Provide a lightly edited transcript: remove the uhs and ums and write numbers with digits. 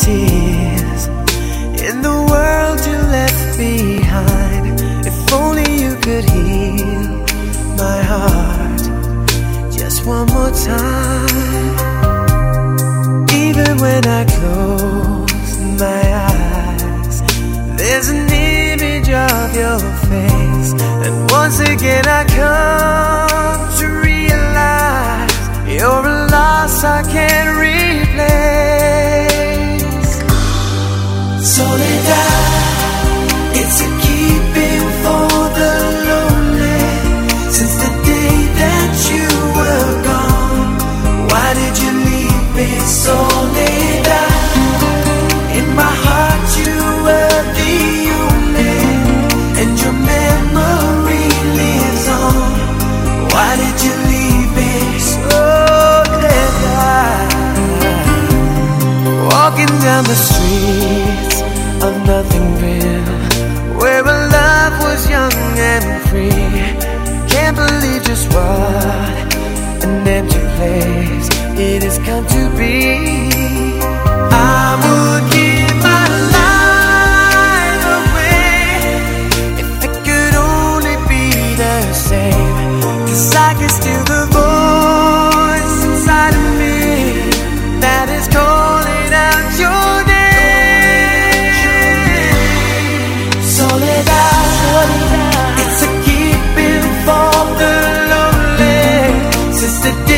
tears in the world you left behind. If only you could heal my heart just one more time. Even when I close my eyes, there's an image of your face, and once again I come to realize you're a loss I can't replace. Soledad, it's a keeping for the lonely. Since the day that you were gone, why did you leave me? Soledad, in my heart you were the only, and your memory lives on. Why did you leave me? Soledad, walking down the streets of nothing real, where our love was young and free. Can't believe just what an empty place it has come to be. I would give my life away if it could only be the same, 'cause I can still the voice inside of me that is calling out your name. Soledad, it's a keeping for the lonely. Since the